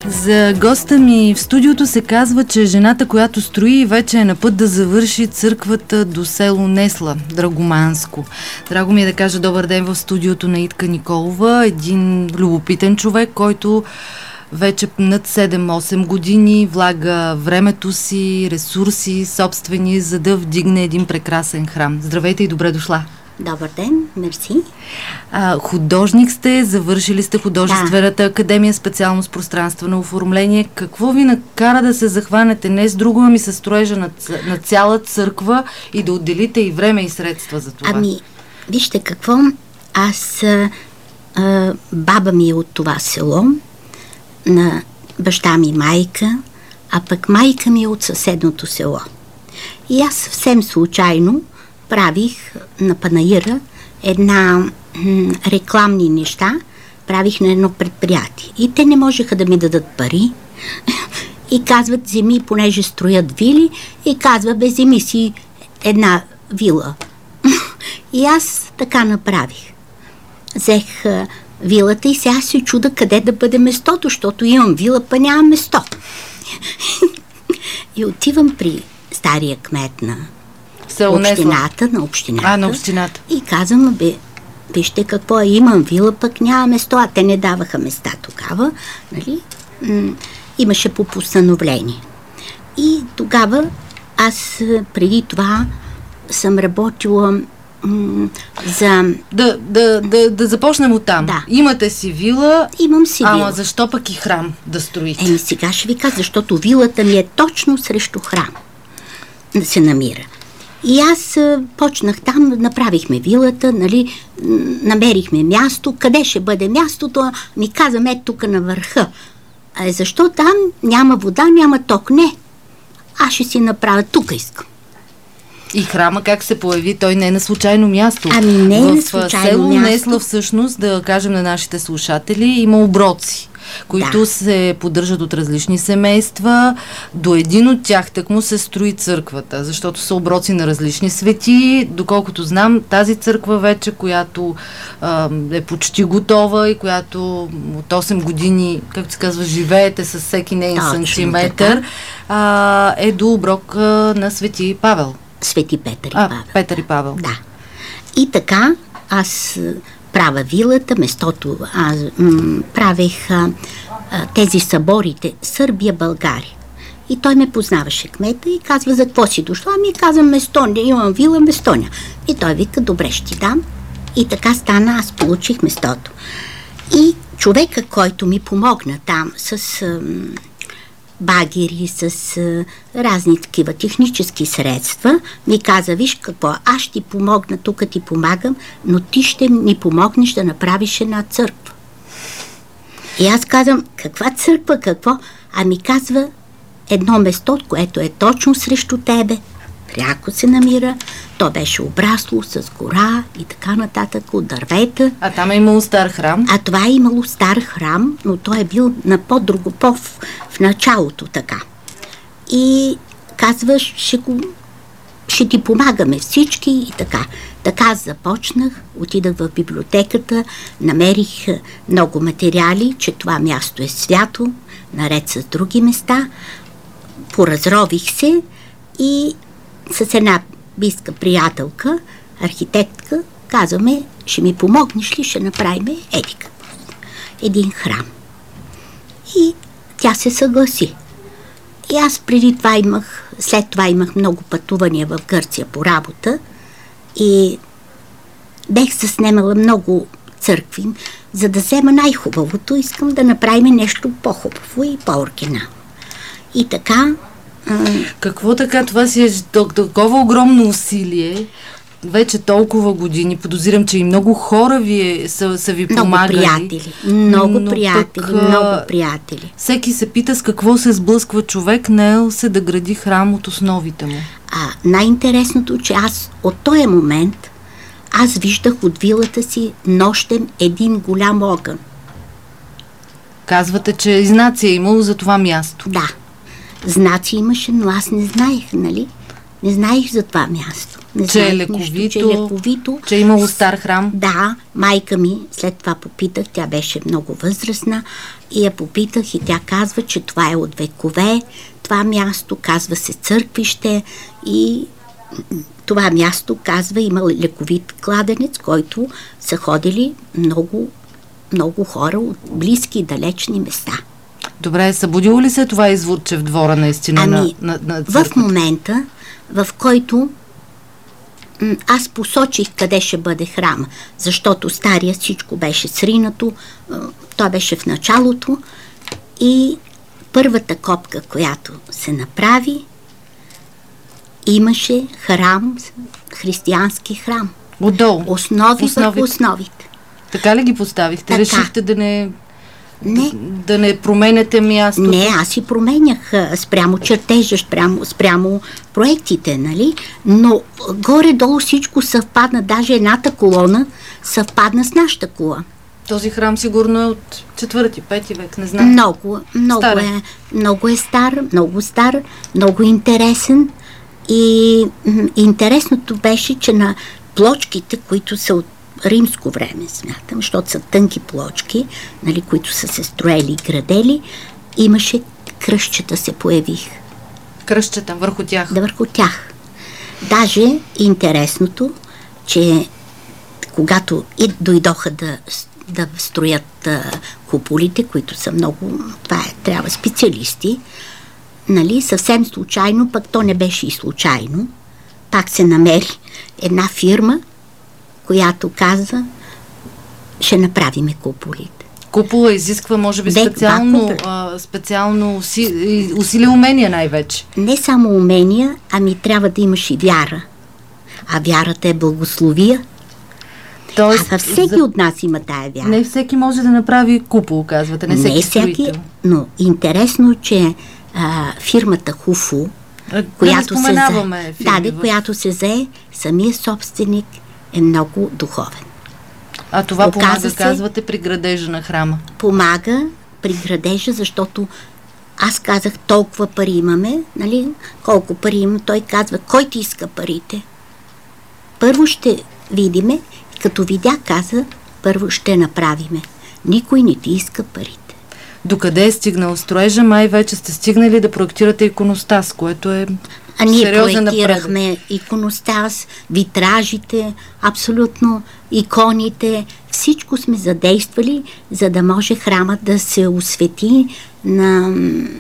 За госта ми в студиото се казва, че жената, която строи, вече е на път да завърши църквата до село Несла, Драгоманско. Драго ми е да кажа добър ден в студиото на Итка Николова, един любопитен човек, който вече над 7-8 години влага времето си, ресурси, собствени, за да вдигне един прекрасен храм. Здравейте и добре дошла! Добър ден, мерси. Художник сте, завършили сте художествената академия, специалност пространствено оформление. Какво ви накара да се захванете не с друго, ами със строежа на цяла църква и да отделите и време и средства за това? Ами, вижте какво, баба ми е от това село, на баща ми майка, а пък майка ми е от съседното село. И аз съвсем случайно правих на панаира рекламни неща, правих на едно предприятие. И те не можеха да ми дадат пари. И казват, вземи, понеже строят вили, и казва, вземи си една вила. И аз така направих. Взех вилата и сега се чуда къде да бъде местото, защото имам вила, па нямам место. И отивам при стария кмет на общината. На общината. И казвам, вижте какво имам вила, пък няма место, а те не даваха места тогава, нали? Имаше по постановление. И тогава аз преди това съм работила за... Да започнем оттам. Да. Имате си вила. Имам си вила. Ама защо пък и храм да строите? Сега ще ви кажа, защото вилата ми е точно срещу храм да се намира. И аз почнах там, направихме вилата, нали, намерихме място. Къде ще бъде мястото? Ми казваме тук на върха. Защо там няма вода, няма ток? Не. Аз ще си направя, тук искам. И храма как се появи? Той не е на случайно място. Ами не е на случайно село място. Несла, всъщност, да кажем на нашите слушатели, има оброци, които се поддържат от различни семейства. До един от тях тъкмо се строи църквата, защото са оброци на различни свети. Доколкото знам, тази църква вече, която е почти готова и която от 8 години, както се казва, живеете с всеки нейн сантиметър, е до оброк на Свети Павел. Свети Петър и Павел. Петър и Павел. Да. И така, аз правя вилата, местото, правех тези съборите, Сърбия, България. И той ме познаваше кмета и казва, за какво си дошла? Ами казвам, место, не имам вила, место ня. И той вика, добре, ще ти дам. И така стана, аз получих местото. И човека, който ми помогна там с багери, с разни такива технически средства, ми каза, виж какво, аз ще ти помогна, тук ти помагам, но ти ще ми помогнеш да направиш една църква. И аз казвам, каква църква, какво? Ами казва, едно место, което е точно срещу тебе, пряко се намира, то беше обрасло с гора и така нататък, от дървета. А там е имало стар храм? А това е имало стар храм, но той е бил на по-друго, в началото така. И казва, ще ти помагаме всички и така. Така започнах, отидах в библиотеката, намерих много материали, че това място е свято, наред с други места. Поразрових се и с една близка приятелка, архитектка, казваме, ще ми помогнеш ли, ще направим един храм. И тя се съгласи. И аз след това имах много пътувания в Гърция по работа и бех заснемала много църкви, за да взема най-хубавото, искам да направим нещо по-хубаво и по-оригинално. И така... Какво така? Това си е такова огромно усилие. Вече толкова години. Подозирам, че и много хора са ви помагали. Много приятели. Всеки се пита с какво се сблъсква човек, наел се да гради храм от основите му. Най-интересното, че аз от този момент виждах от вилата си нощем един голям огън. Казвате, че знаци е имало за това място. Да. Знаци имаше, но аз не знаех, нали? Не знаех за това място. Не че е знаех нищо, че е лековито. Че е имало стар храм. Да, майка ми, след това попитах, тя беше много възрастна и я попитах и тя казва, че това е от векове. Това място казва се Църквище и това място казва има лековит кладенец, който са ходили много хора от близки и далечни места. Добре, събудило ли се това изводче в двора наистина на църквата? В момента, в който аз посочих къде ще бъде храм, защото стария всичко беше сринато, той беше в началото и първата копка, която се направи, имаше храм, християнски храм. Отдолу? Основи върху основите. Така ли ги поставихте? Така. Решихте да не променяте мястото? Не, аз си променях спрямо чертежа, спрямо проектите, нали? Но горе-долу всичко съвпадна, даже едната колона съвпадна с нашата кола. Този храм сигурно е от 4-5 век, не знам. Много е стар, много интересен. И интересното беше, че на плочките, които са от римско време, смятам, защото са тънки плочки, нали, които са се строели и градели, имаше кръстчета се появих. Кръстчета върху тях? Да, върху тях. Даже интересното, че когато дойдоха да строят куполите, които са много, трябва специалисти, нали, съвсем случайно, пък то не беше и случайно, пак се намери една фирма, която каза, ще направиме куполите. Купола изисква, може би, специално усилия, умения най-вече. Не само умения, ами трябва да имаш и вяра. А вярата е благословия. Тоест, всеки от нас има тая вяра. Не всеки може да направи купол, казвате. Не всеки, но интересно, че фирмата Хуфу, която се зае, самия собственик е много духовен. А това помага, казвате, при градежа на храма? Помага при градежа, защото аз казах, толкова пари имаме, нали? Колко пари има? Той казва, кой ти иска парите? Първо ще видиме, като видя, каза, първо ще направиме. Никой не ти иска парите. Докъде е стигнал строежа? Май вече сте стигнали да проектирате иконостас, което е ние проектирахме иконостас, витражите, абсолютно иконите, всичко сме задействали, за да може храмът да се освети на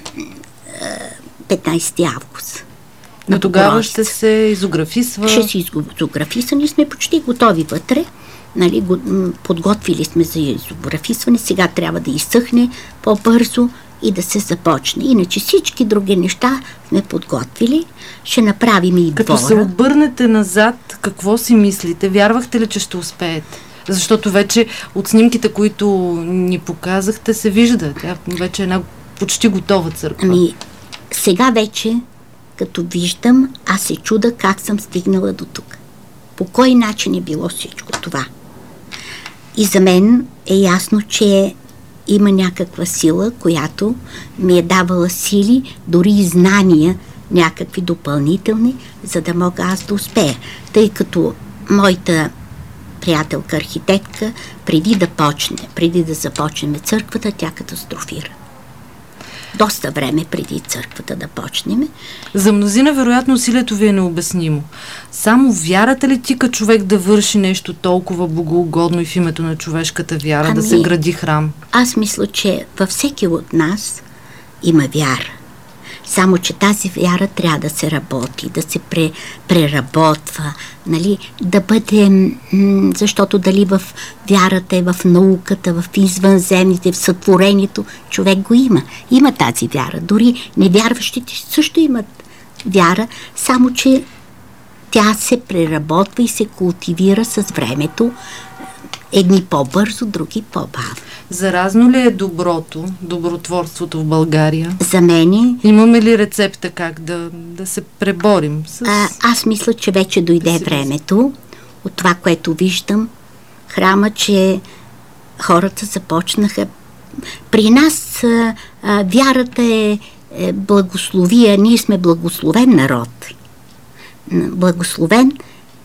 15 август. Но тогава ще се изографисва? Ще се изографисване, сме почти готови вътре. Нали, подготвили сме за изографисване, сега трябва да изсъхне по-бързо и да се започне. Иначе всички други неща сме подготвили. Ще направим и двора. Като се обърнете назад, какво си мислите? Вярвахте ли, че ще успеете? Защото вече от снимките, които ни показахте, се вижда. Тя вече е една почти готова църква. Ами, сега вече, като виждам, аз се чуда как съм стигнала до тук. По кой начин е било всичко това? И за мен е ясно, че има някаква сила, която ми е давала сили, дори и знания, някакви допълнителни, за да мога аз да успея. Тъй като моята приятелка архитектка, преди да започнем църквата, тя катастрофира. Доста време преди църквата да почнем. За мнозина, вероятно, усилието ви е необяснимо. Само вярата ли тика човек да върши нещо толкова богоугодно и в името на човешката вяра, да се гради храм? Аз мисля, че във всеки от нас има вяра. Само, че тази вяра трябва да се работи, да се преработва, нали, да бъде, защото дали в вярата е в науката, в извънземните, в сътворението, човек го има. Има тази вяра. Дори невярващите също имат вяра, само, че тя се преработва и се култивира с времето. Едни по-бързо, други по-бавно. Заразно ли е добротворството в България? За мен имаме ли рецепта как да се преборим с... Аз мисля, че вече дойде времето от това, което виждам храма, че хората започнаха. При нас вярата е благословия. Ние сме благословен народ. благословен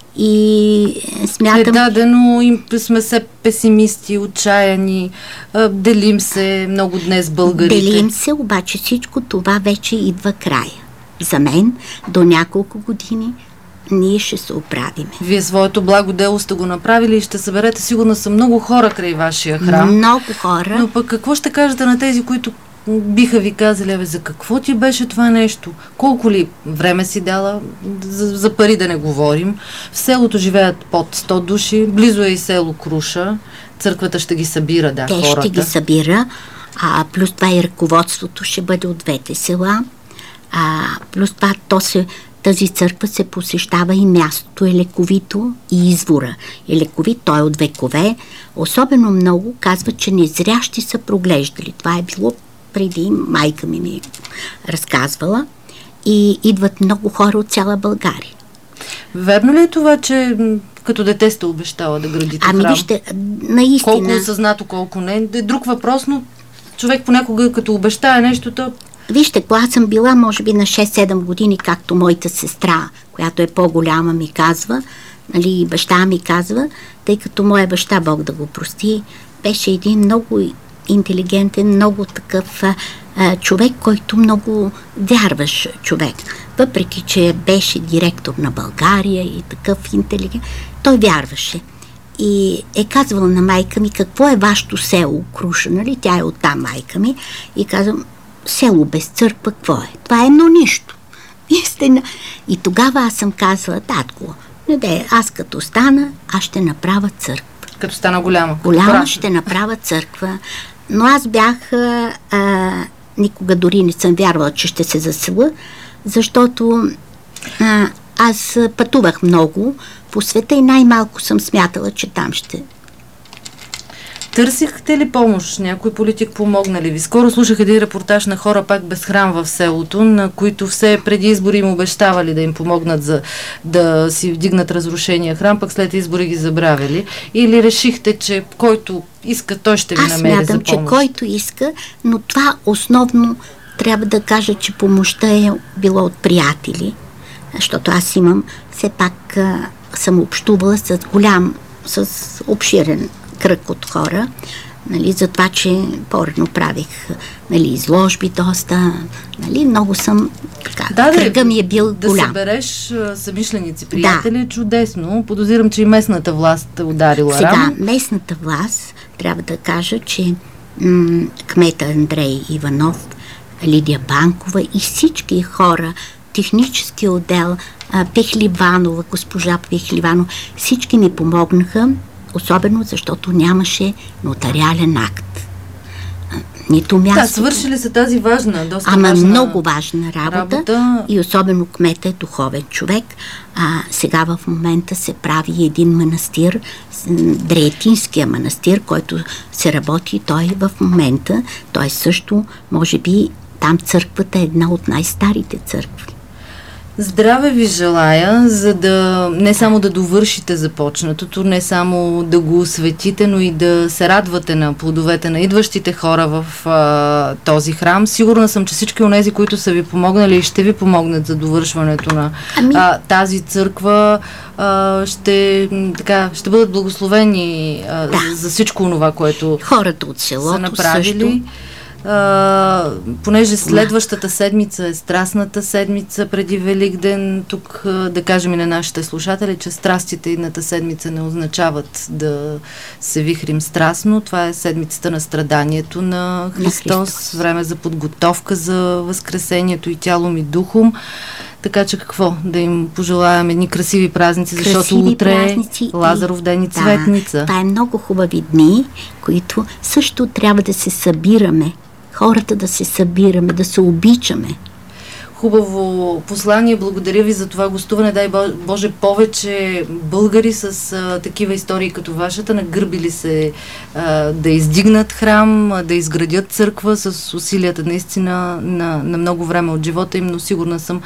и смятам... Да, но им сме се песимисти, отчаяни, делим се много днес българите. Делим се, обаче всичко това вече идва края. За мен до няколко години ние ще се оправиме. Вие своето благо дело сте го направили и ще съберете, сигурно са много хора край вашия храм. Много хора. Но пък какво ще кажете на тези, които биха ви казали, за какво ти беше това нещо? Колко ли време си дала? За пари да не говорим. В селото живеят под 100 души, близо е и село Круша. Църквата ще ги събира, хората. Ще ги събира, плюс това и ръководството ще бъде от двете села. Плюс това тази църква се посещава и мястото е лековито и извора. Лековит, той е от векове. Особено много казват, че незрящи са проглеждали. Това е било преди, майка ми разказвала. И идват много хора от цяла България. Верно ли е това, че като дете сте обещала да градите храм? Вижте, наистина... Колко е съзнато, колко не. Друг въпрос, но човек понякога като обещае нещо, то... Вижте, когато съм била, може би на 6-7 години, както моята сестра, която е по-голяма, ми казва, нали, баща ми казва, тъй като моя баща, Бог да го прости, беше един много интелигентен, много такъв човек, който много вярваш човек. Въпреки, че беше директор на България и такъв интелигент, той вярваше. И е казвал на майка ми, какво е вашето село, Круша, нали? Тя е оттам, майка ми. И казвам, село без църква, какво е? Това е едно нищо. Истина. И тогава аз съм казала, татко, аз като стана, аз ще направя църква. Като стана голяма? Голяма ще направя църква. Но аз бях, никога дори не съм вярвала, че ще се засела, защото аз пътувах много по света и най-малко съм смятала, че там ще... Търсихте ли помощ? Някой политик помогна ли ви? Скоро слушах един репортаж на хора пак без храм в селото, на които все преди избори им обещавали да им помогнат да си вдигнат разрушения храм, пък след избори ги забравили. Или решихте, че който иска, той ще ви намери за помощ? Аз смятам, че който иска, но това основно трябва да кажа, че помощта е било от приятели, защото аз имам, все пак съм общувала с обширен кръг от хора, нали, за това, че по-рано правих, нали, изложби доста, нали, много съм, така, кръга ми е бил голям. Да събереш съмишленици, приятели, чудесно. Подозирам, че и местната власт ударила сега, рано. Местната власт, трябва да кажа, че кмета Андрей Иванов, Лидия Банкова и всички хора, технически отдел, Пехливанова, госпожа Пехливанова, всички ми помогнаха, особено защото нямаше нотариален акт. Нито място. Да, свършили са тази важна, доста важна много важна работа. И особено кмет е духовен човек. Сега в момента се прави един манастир, Дреетинския манастир, който се работи той в момента. Той също, може би, там църквата е една от най-старите църкви. Здраве ви желая, за да не само да довършите започнатото, не само да го осветите, но и да се радвате на плодовете на идващите хора в този храм. Сигурна съм, че всички онези, които са ви помогнали и ще ви помогнат за довършването на тази църква, ще бъдат благословени за всичко това, което хората от селото са направили. Също. Понеже следващата седмица е Страстната седмица преди Великден, тук да кажем и на нашите слушатели, че страстите едната седмица не означават да се вихрим страстно. Това е седмицата на страданието на Христос, време за подготовка за Възкресението и тялом и духом. Така че какво? Да им пожелаем едни красиви празници, защото утре е Лазаров ден и Цветница. Това е много хубави дни, които също трябва да се събираме. Хората да се събираме, да се обичаме. Хубаво послание. Благодаря ви за това гостуване. Дай Боже повече българи с такива истории като вашата, нагърбили се да издигнат храм, да изградят църква с усилията наистина на много време от живота им, но сигурна съм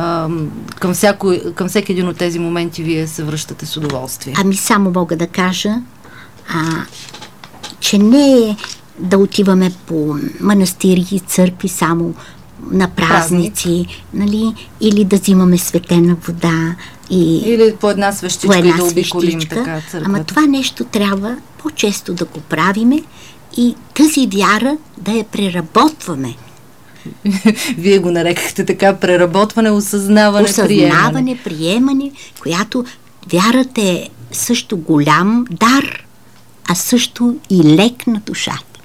към всеки един от тези моменти вие се връщате с удоволствие. Само мога да кажа, че не е да отиваме по манастири и църкви само на празници, нали, или да взимаме светена вода. Или по една свещичка и да обиколим така църквата. Ама това нещо трябва по-често да го правиме и тази вяра да я преработваме. Вие го нарекахте така: преработване, осъзнаване, приемане, която вярата е също голям дар, а също и лек на душата.